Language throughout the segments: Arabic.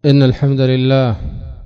إن الحمد لله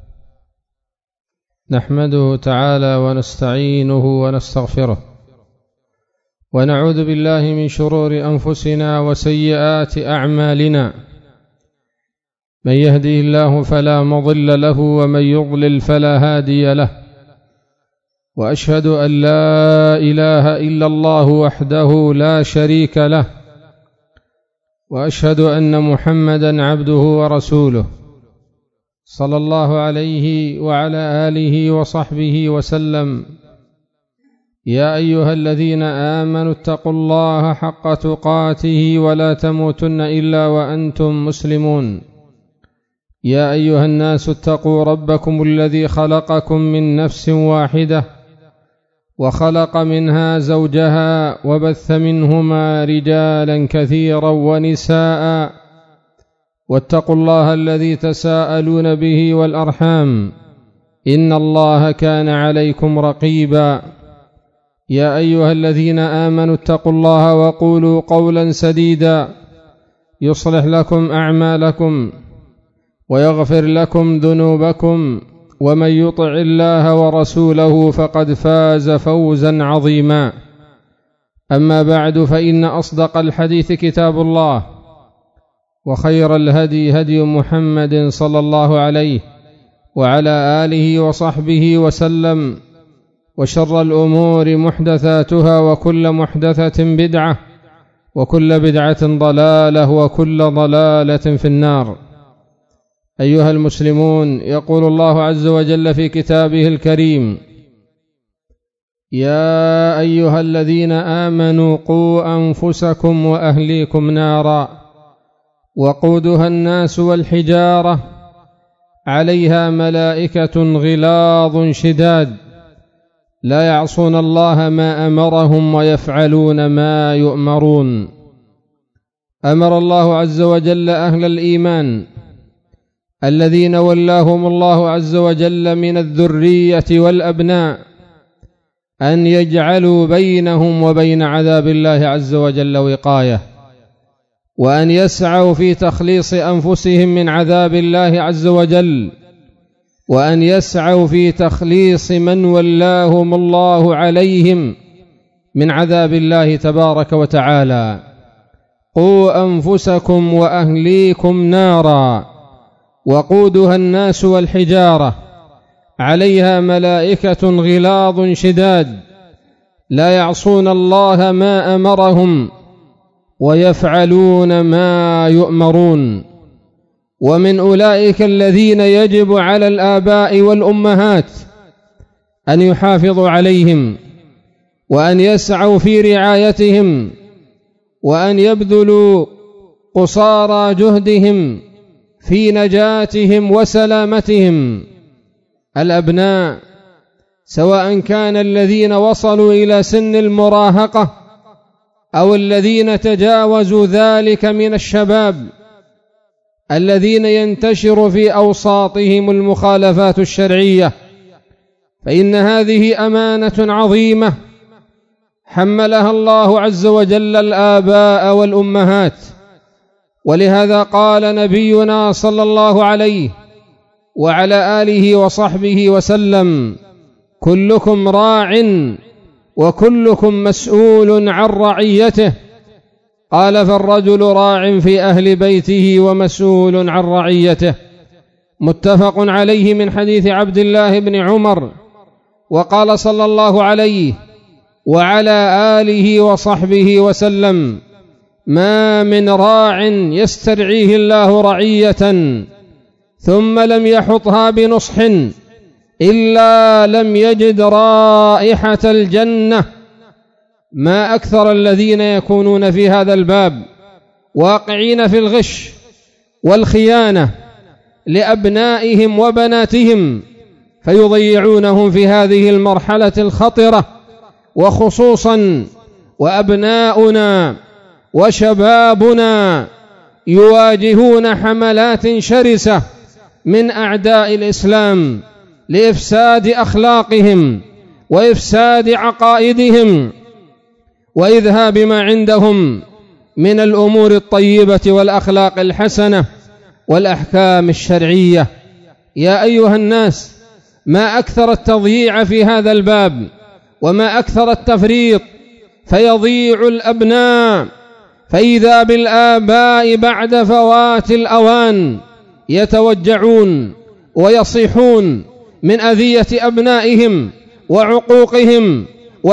نحمده تعالى ونستعينه ونستغفره ونعوذ بالله من شرور أنفسنا وسيئات أعمالنا. من يهده الله فلا مضل له ومن يضلل فلا هادي له، وأشهد أن لا إله إلا الله وحده لا شريك له، وأشهد أن محمدًا عبده ورسوله صلى الله عليه وعلى آله وصحبه وسلم. يا أيها الذين آمنوا اتقوا الله حق تقاته ولا تموتن إلا وأنتم مسلمون. يا أيها الناس اتقوا ربكم الذي خلقكم من نفس واحدة وخلق منها زوجها وبث منهما رجالا كثيرا ونساء، واتقوا الله الذي تساءلون به والأرحام إن الله كان عليكم رقيبا. يا أيها الذين آمنوا اتقوا الله وقولوا قولا سديدا يصلح لكم أعمالكم ويغفر لكم ذنوبكم، ومن يطع الله ورسوله فقد فاز فوزا عظيما. أما بعد، فإن أصدق الحديث كتاب الله، وخير الهدي هدي محمد صلى الله عليه وعلى آله وصحبه وسلم، وشر الأمور محدثاتها، وكل محدثة بدعة، وكل بدعة ضلالة، وكل ضلالة في النار. أيها المسلمون، يقول الله عز وجل في كتابه الكريم: يا أيها الذين آمنوا قوا أنفسكم وأهليكم نارا وقودها الناس والحجارة عليها ملائكة غلاظ شداد لا يعصون الله ما أمرهم ويفعلون ما يؤمرون. أمر الله عز وجل أهل الإيمان الذين ولاهم الله عز وجل من الذرية والأبناء أن يجعلوا بينهم وبين عذاب الله عز وجل وقاية، وأن يسعوا في تخليص أنفسهم من عذاب الله عز وجل، وأن يسعوا في تخليص من ولاهم الله عليهم من عذاب الله تبارك وتعالى. قوا أنفسكم وأهليكم نارا وقودها الناس والحجارة عليها ملائكة غلاظ شداد لا يعصون الله ما أمرهم ويفعلون ما يؤمرون. ومن أولئك الذين يجب على الآباء والأمهات أن يحافظوا عليهم، وأن يسعوا في رعايتهم، وأن يبذلوا قصارى جهدهم في نجاتهم وسلامتهم. الأبناء، سواء كان الذين وصلوا إلى سن المراهقة أو الذين تجاوزوا ذلك من الشباب الذين ينتشر في أوساطهم المخالفات الشرعية، فإن هذه أمانة عظيمة حملها الله عز وجل الآباء والأمهات. ولهذا قال نبينا صلى الله عليه وعلى آله وصحبه وسلم: كلكم راع وكلكم مسؤول عن رعيته. قال: فالرجل راع في أهل بيته ومسؤول عن رعيته. متفق عليه من حديث عبد الله بن عمر. وقال صلى الله عليه وعلى آله وصحبه وسلم: ما من راع يسترعيه الله رعية ثم لم يحطها بنصح إلا لم يجد رائحة الجنة. ما أكثر الذين يكونون في هذا الباب واقعين في الغش والخيانة لأبنائهم وبناتهم، فيضيعونهم في هذه المرحلة الخطرة، وخصوصا وأبناؤنا وشبابنا يواجهون حملات شرسة من أعداء الإسلام لإفساد أخلاقهم وإفساد عقائدهم وإذهاب ما عندهم من الأمور الطيبة والأخلاق الحسنة والأحكام الشرعية. يا أيها الناس، ما أكثر التضييع في هذا الباب، وما أكثر التفريط، فيضيع الأبناء، فإذا بالآباء بعد فوات الأوان يتوجعون ويصيحون من أذية أبنائهم وعقوقهم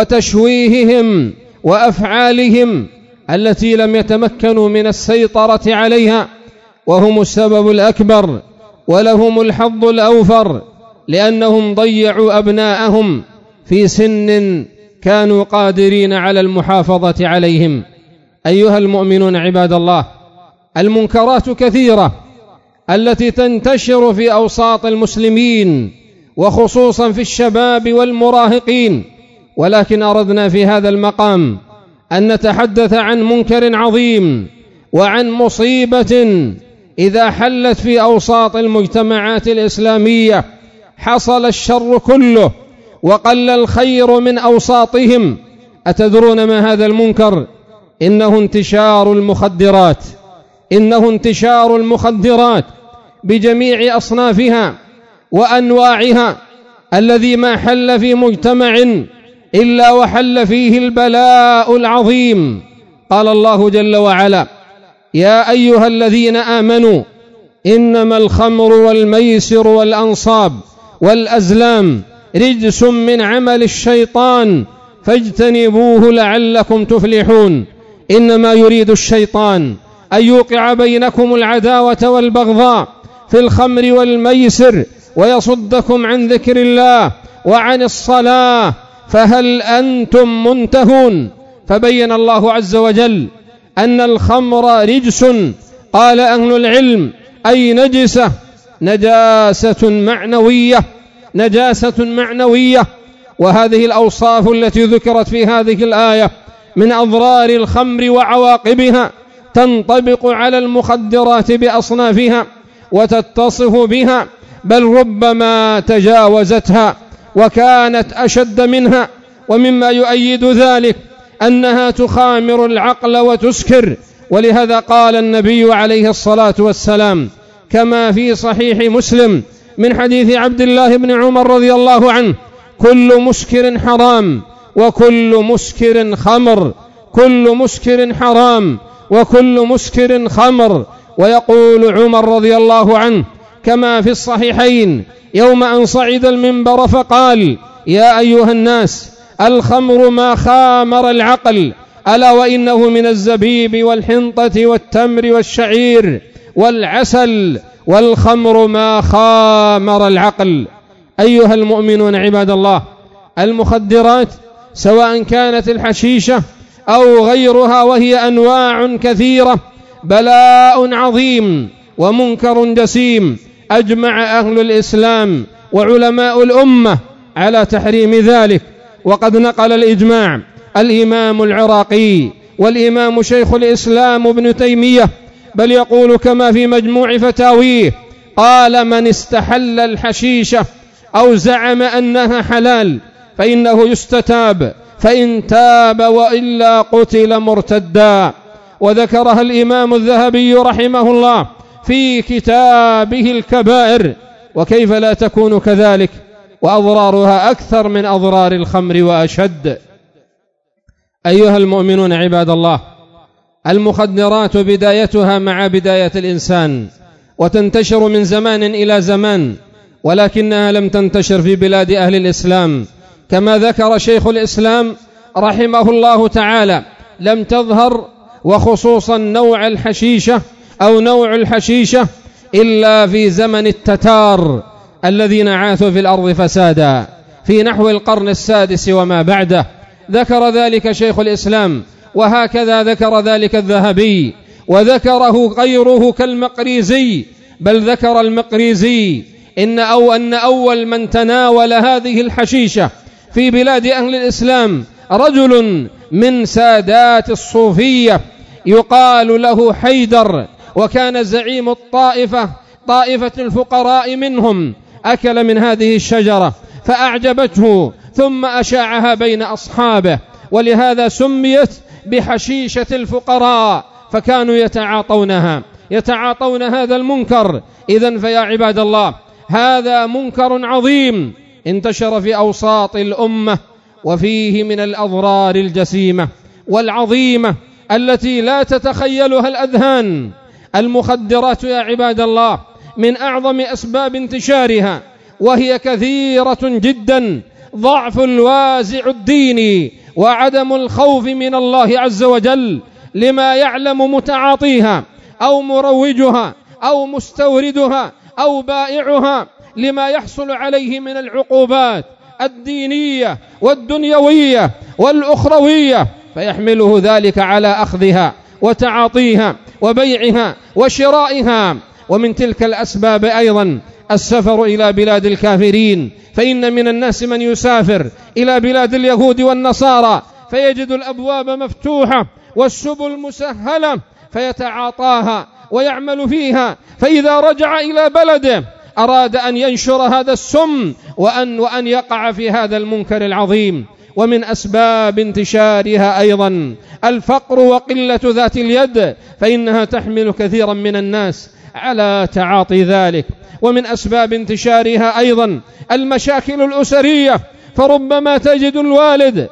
وتشويههم وأفعالهم التي لم يتمكنوا من السيطرة عليها، وهم السبب الأكبر ولهم الحظ الأوفر، لأنهم ضيعوا أبناءهم في سن كانوا قادرين على المحافظة عليهم. أيها المؤمنون عباد الله، المنكرات كثيرة التي تنتشر في أوساط المسلمين، وخصوصا في الشباب والمراهقين، ولكن أردنا في هذا المقام أن نتحدث عن منكر عظيم وعن مصيبة إذا حلت في أوساط المجتمعات الإسلامية حصل الشر كله وقل الخير من أوساطهم. أتدرون ما هذا المنكر؟ إنه انتشار المخدرات، إنه انتشار المخدرات بجميع أصنافها وأنواعها، الذي ما حل في مجتمع إلا وحل فيه البلاء العظيم. قال الله جل وعلا: يا أيها الذين آمنوا إنما الخمر والميسر والأنصاب والأزلام رجس من عمل الشيطان فاجتنبوه لعلكم تفلحون. إنما يريد الشيطان أن يوقع بينكم العداوة والبغضاء في الخمر والميسر ويصدكم عن ذكر الله وعن الصلاة، فهل أنتم منتهون؟ فبين الله عز وجل أن الخمر رجس، قال أهل العلم أي نجسة، نجاسة معنوية. وهذه الأوصاف التي ذكرت في هذه الآية من أضرار الخمر وعواقبها تنطبق على المخدرات بأصنافها وتتصف بها، بل ربما تجاوزتها وكانت أشد منها. ومما يؤيد ذلك أنها تخامر العقل وتسكر، ولهذا قال النبي عليه الصلاة والسلام كما في صحيح مسلم من حديث عبد الله بن عمر رضي الله عنه: كل مسكر حرام وكل مسكر خمر، كل مسكر حرام وكل مسكر خمر. ويقول عمر رضي الله عنه كما في الصحيحين يوم أن صعد المنبر فقال: يا أيها الناس، الخمر ما خامر العقل، ألا وإنه من الزبيب والحنطة والتمر والشعير والعسل، والخمر ما خامر العقل. أيها المؤمنون عباد الله، المخدرات سواء كانت الحشيشة أو غيرها، وهي أنواع كثيرة، بلاء عظيم ومنكر جسيم. أجمع أهل الإسلام وعلماء الأمة على تحريم ذلك، وقد نقل الإجماع الإمام العراقي والإمام شيخ الإسلام ابن تيمية، بل يقول كما في مجموع فتاويه قال: من استحل الحشيشة أو زعم أنها حلال فإنه يستتاب، فإن تاب وإلا قتل مرتدا. وذكرها الإمام الذهبي رحمه الله في كتابه الكبائر. وكيف لا تكون كذلك وأضرارها أكثر من أضرار الخمر وأشد. أيها المؤمنون عباد الله، المخدرات بدايتها مع بداية الإنسان، وتنتشر من زمان إلى زمان، ولكنها لم تنتشر في بلاد أهل الإسلام. كما ذكر شيخ الإسلام رحمه الله تعالى، لم تظهر وخصوصا نوع الحشيشة أو نوع الحشيشة إلا في زمن التتار الذين عاثوا في الأرض فسادا في نحو القرن السادس وما بعده. ذكر ذلك شيخ الإسلام، وهكذا ذكر ذلك الذهبي، وذكره غيره كالمقريزي، بل ذكر المقريزي أن أول من تناول هذه الحشيشة في بلاد أهل الإسلام رجل من سادات الصوفية يقال له حيدر، وكان زعيم طائفة الفقراء منهم، أكل من هذه الشجرة فأعجبته ثم أشاعها بين أصحابه، ولهذا سميت بحشيشة الفقراء، فكانوا يتعاطونها يتعاطون هذا المنكر. إذن فيا عباد الله، هذا منكر عظيم انتشر في أوساط الأمة، وفيه من الأضرار الجسيمة والعظيمة التي لا تتخيلها الأذهان. المخدرات يا عباد الله من أعظم أسباب انتشارها، وهي كثيرة جدا. ضعف الوازع الديني وعدم الخوف من الله عز وجل لما يعلم متعاطيها أو مروجها أو مستوردها أو بائعها لما يحصل عليه من العقوبات الدينية والدنيوية والأخروية، فيحمله ذلك على أخذها وتعاطيها وبيعها وشرائها. ومن تلك الأسباب أيضا السفر إلى بلاد الكافرين، فإن من الناس من يسافر إلى بلاد اليهود والنصارى فيجد الأبواب مفتوحة والسبل مسهلة فيتعاطاها ويعمل فيها، فإذا رجع إلى بلده أراد أن ينشر هذا السم وأن يقع في هذا المنكر العظيم. ومن أسباب انتشارها أيضا الفقر وقلة ذات اليد، فإنها تحمل كثيرا من الناس على تعاطي ذلك. ومن أسباب انتشارها أيضا المشاكل الأسرية، فربما تجد الوالد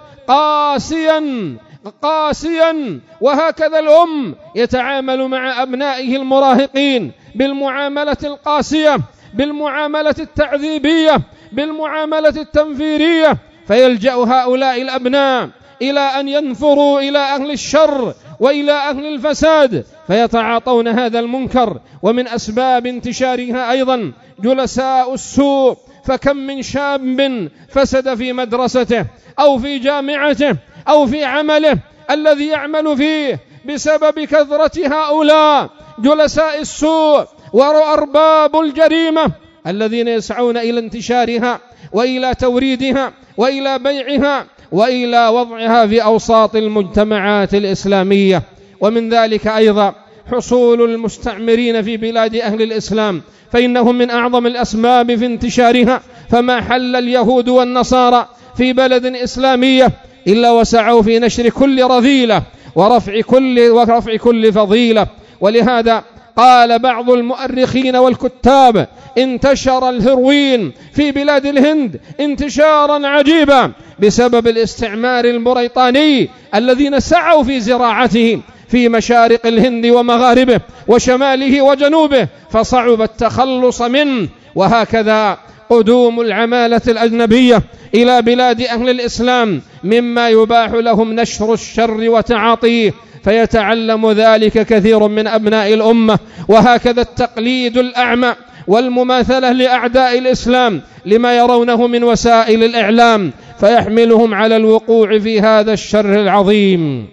قاسيا وهكذا الأم يتعامل مع أبنائه المراهقين بالمعاملة القاسية، بالمعاملة التعذيبية، بالمعاملة التنفيرية، فيلجأ هؤلاء الأبناء إلى أن ينفروا إلى أهل الشر وإلى أهل الفساد فيتعاطون هذا المنكر. ومن أسباب انتشارها أيضا جلساء السوء، فكم من شاب فسد في مدرسته أو في جامعته أو في عمله الذي يعمل فيه بسبب كثرة هؤلاء جلساء السوء وأرباب الجريمة الذين يسعون إلى انتشارها وإلى توريدها وإلى بيعها وإلى وضعها في أوساط المجتمعات الإسلامية. ومن ذلك أيضا حصول المستعمرين في بلاد أهل الإسلام، فإنهم من أعظم الأسباب في انتشارها. فما حل اليهود والنصارى في بلد إسلامية إلا وسعوا في نشر كل رذيلة ورفع كل فضيلة. ولهذا قال بعض المؤرخين والكتاب: انتشر الهيروين في بلاد الهند انتشارا عجيبا بسبب الاستعمار البريطاني الذين سعوا في زراعته في مشارق الهند ومغاربه وشماله وجنوبه، فصعب التخلص منه. وهكذا قدوم العمالة الأجنبية إلى بلاد أهل الإسلام مما يباح لهم نشر الشر وتعاطيه، فيتعلم ذلك كثير من أبناء الأمة. وهكذا التقليد الأعمى والمماثلة لأعداء الإسلام لما يرونه من وسائل الإعلام، فيحملهم على الوقوع في هذا الشر العظيم.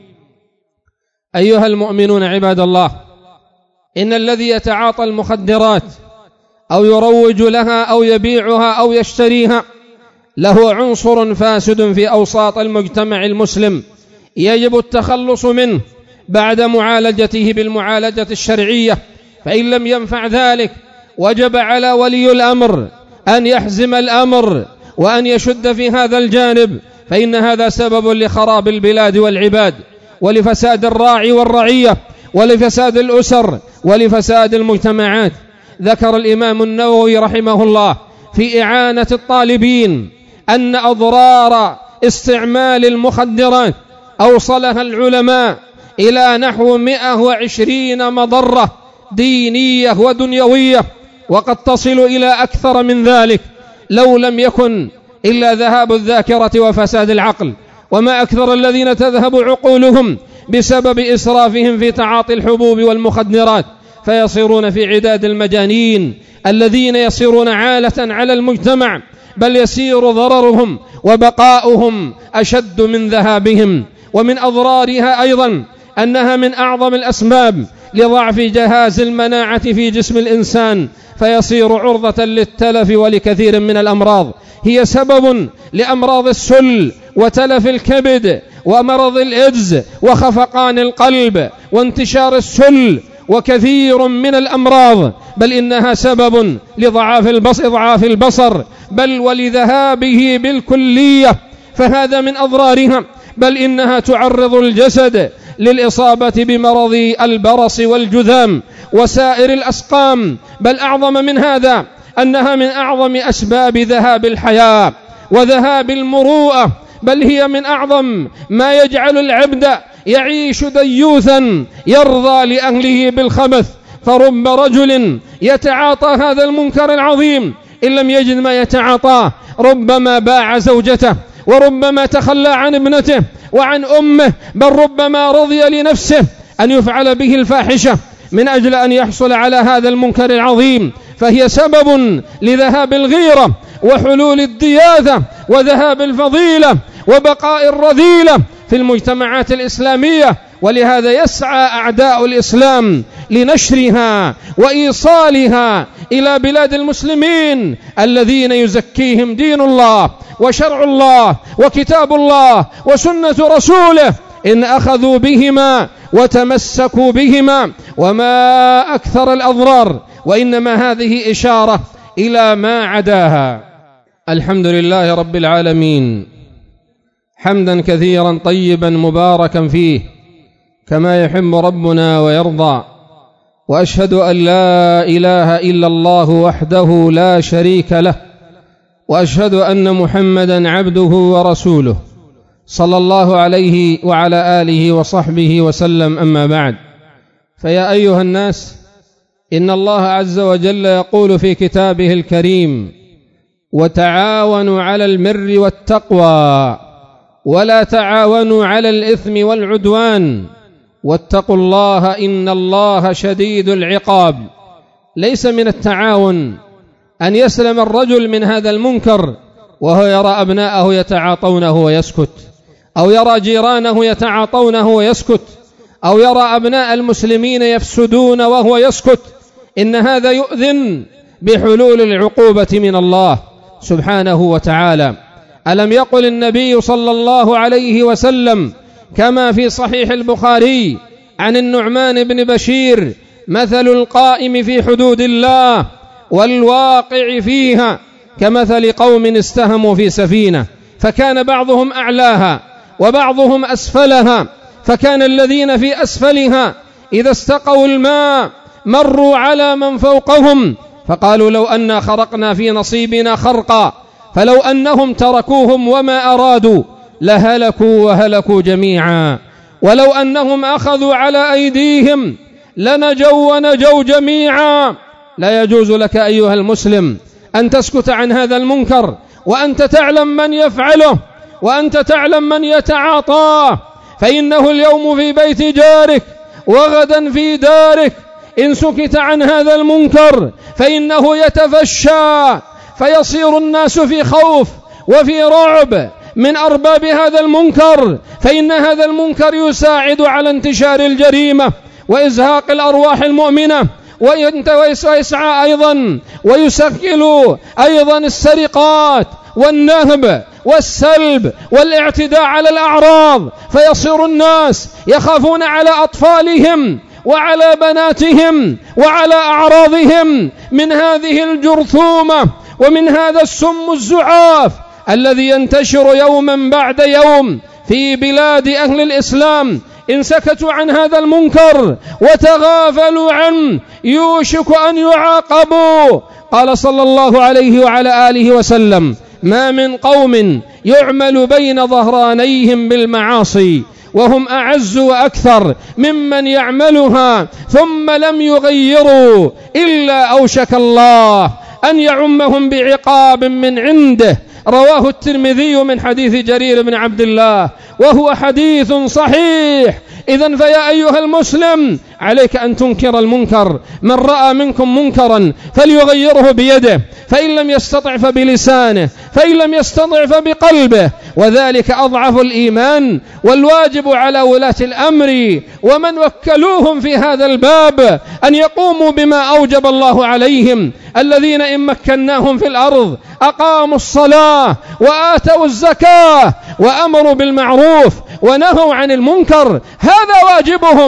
أيها المؤمنون عباد الله، إن الذي يتعاطى المخدرات أو يروج لها أو يبيعها أو يشتريها له عنصر فاسد في أوساط المجتمع المسلم يجب التخلص منه بعد معالجته بالمعالجة الشرعية. فإن لم ينفع ذلك وجب على ولي الأمر أن يحزم الأمر وأن يشد في هذا الجانب، فإن هذا سبب لخراب البلاد والعباد ولفساد الراعي والرعية ولفساد الأسر ولفساد المجتمعات. ذكر الإمام النووي رحمه الله في إعانة الطالبين أن أضرار استعمال المخدرات أوصلها العلماء إلى نحو 120 مضرة دينية ودنيوية، وقد تصل إلى أكثر من ذلك لو لم يكن إلا ذهاب الذاكرة وفساد العقل. وما أكثر الذين تذهب عقولهم بسبب إسرافهم في تعاطي الحبوب والمخدرات، فيصيرون في عداد المجانين الذين يصيرون عالة على المجتمع، بل يسير ضررهم وبقاؤهم أشد من ذهابهم. ومن أضرارها أيضا أنها من أعظم الأسباب لضعف جهاز المناعة في جسم الإنسان، فيصير عرضة للتلف ولكثير من الأمراض. هي سبب لأمراض السل وتلف الكبد ومرض الإيدز وخفقان القلب وانتشار السل وكثير من الأمراض، بل إنها سبب لضعاف البصر بل ولذهابه بالكلية، فهذا من أضرارها. بل إنها تعرض الجسد للإصابة بمرض البرص والجذام وسائر الأسقام، بل أعظم من هذا أنها من أعظم أسباب ذهاب الحياة وذهاب المروءة، بل هي من أعظم ما يجعل العبد يعيش ديوثا يرضى لأهله بالخبث. فرب رجل يتعاطى هذا المنكر العظيم إن لم يجد ما يتعاطاه، ربما باع زوجته، وربما تخلى عن ابنته وعن أمه، بل ربما رضي لنفسه أن يفعل به الفاحشة من أجل أن يحصل على هذا المنكر العظيم، فهي سبب لذهاب الغيرة وحلول الدياثة وذهاب الفضيلة وبقاء الرذيلة في المجتمعات الإسلامية. ولهذا يسعى أعداء الإسلام لنشرها وإيصالها إلى بلاد المسلمين الذين يزكيهم دين الله وشرع الله وكتاب الله وسنة رسوله، إن أخذوا بهما وتمسكوا بهما. وما أكثر الأضرار، وإنما هذه إشارة إلى ما عداها. الحمد لله رب العالمين، حمدا كثيرا طيبا مباركا فيه كما يحب ربنا ويرضى، وأشهد أن لا إله إلا الله وحده لا شريك له، وأشهد أن محمدا عبده ورسوله صلى الله عليه وعلى آله وصحبه وسلم. أما بعد، فيا أيها الناس، إن الله عز وجل يقول في كتابه الكريم: وتعاونوا على البر والتقوى ولا تعاونوا على الإثم والعدوان واتقوا الله إن الله شديد العقاب. ليس من التعاون أن يسلم الرجل من هذا المنكر وهو يرى أبناءه يتعاطونه ويسكت، أو يرى جيرانه يتعاطونه ويسكت، أو يرى أبناء المسلمين يفسدون وهو يسكت. إن هذا يؤذن بحلول العقوبة من الله سبحانه وتعالى. ألم يقل النبي صلى الله عليه وسلم كما في صحيح البخاري عن النعمان بن بشير: مثل القائم في حدود الله والواقع فيها كمثل قوم استهموا في سفينة فكان بعضهم أعلاها وبعضهم أسفلها، فكان الذين في أسفلها إذا استقوا الماء مروا على من فوقهم فقالوا: لو أنا خرقنا في نصيبنا خرقا، فلو أنهم تركوهم وما أرادوا لهلكوا وهلكوا جميعا، ولو أنهم أخذوا على أيديهم لنجوا ونجوا جميعا. لا يجوز لك أيها المسلم أن تسكت عن هذا المنكر وأنت تعلم من يفعله وأنت تعلم من يتعاطاه، فإنه اليوم في بيت جارك وغدا في دارك. إن سكت عن هذا المنكر فإنه يتفشى، فيصير الناس في خوف وفي رعب من أرباب هذا المنكر، فإن هذا المنكر يساعد على انتشار الجريمة وإزهاق الأرواح المؤمنة، ويسعى أيضا ويسهل أيضا السرقات والنهب والسلب والاعتداء على الأعراض، فيصير الناس يخافون على أطفالهم وعلى بناتهم وعلى أعراضهم من هذه الجرثومة ومن هذا السم الزعاف الذي ينتشر يوما بعد يوم في بلاد أهل الإسلام. إن سكتوا عن هذا المنكر وتغافلوا عنه يوشك أن يعاقبوا. قال صلى الله عليه وعلى آله وسلم: ما من قوم يعمل بين ظهرانيهم بالمعاصي وهم أعز وأكثر ممن يعملها ثم لم يغيروا إلا أوشك الله أن يعمهم بعقاب من عنده. رواه الترمذي من حديث جرير بن عبد الله وهو حديث صحيح. إذن فيا أيها المسلم عليك أن تنكر المنكر. من رأى منكم منكرا فليغيره بيده، فإن لم يستطع فبلسانه، فإن لم يستطع فبقلبه، وذلك أضعف الإيمان. والواجب على ولاة الأمر ومن وكلوهم في هذا الباب أن يقوموا بما أوجب الله عليهم، الذين إن مكناهم في الأرض أقاموا الصلاة وآتوا الزكاة وأمروا بالمعروف ونهوا عن المنكر، هذا واجبهم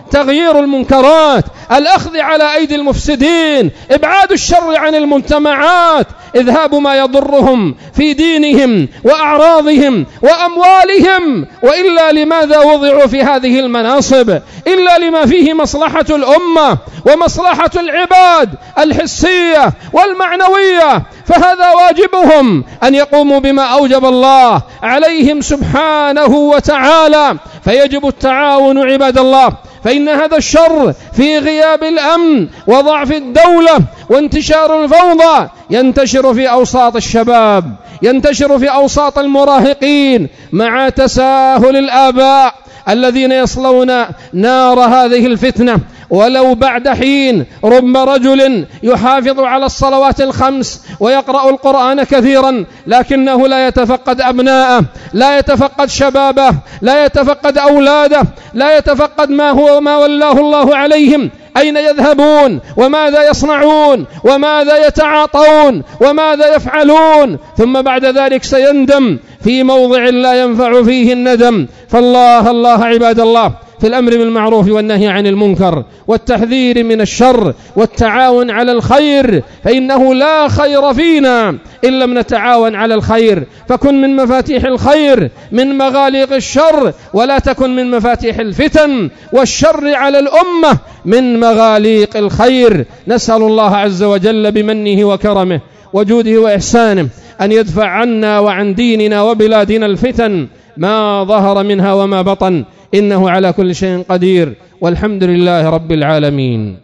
تغيير المنكرات، الأخذ على أيدي المفسدين، إبعاد الشر عن المجتمعات، إذهاب ما يضرهم في دينهم وأعراضهم وأموالهم. وإلا لماذا وضعوا في هذه المناصب؟ إلا لما فيه مصلحة الأمة ومصلحة العباد الحسية والمعنوية، فهذا واجبهم أن يقوموا بما أوجب الله عليهم سبحانه وتعالى. فيجب التعاون عباد الله، فإن هذا الشر في غياب الأمن وضعف الدولة وانتشار الفوضى ينتشر في أوساط الشباب، ينتشر في أوساط المراهقين، مع تساهل الآباء الذين يصلون نار هذه الفتنة ولو بعد حين. رب رجل يحافظ على الصلوات الخمس ويقرأ القرآن كثيرا، لكنه لا يتفقد أبناءه، لا يتفقد شبابه، لا يتفقد أولاده، لا يتفقد ما ولاه الله عليهم، أين يذهبون وماذا يصنعون وماذا يتعاطون وماذا يفعلون، ثم بعد ذلك سيندم في موضع لا ينفع فيه الندم. فالله الله عباد الله في الأمر بالمعروف والنهي عن المنكر والتحذير من الشر والتعاون على الخير، فإنه لا خير فينا إن لم نتعاون على الخير. فكن من مفاتيح الخير من مغاليق الشر، ولا تكن من مفاتيح الفتن والشر على الأمة من مغاليق الخير. نسأل الله عز وجل بمنه وكرمه وجوده وإحسانه أن يدفع عنا وعن ديننا وبلادنا الفتن ما ظهر منها وما بطن، إنه على كل شيء قدير، والحمد لله رب العالمين.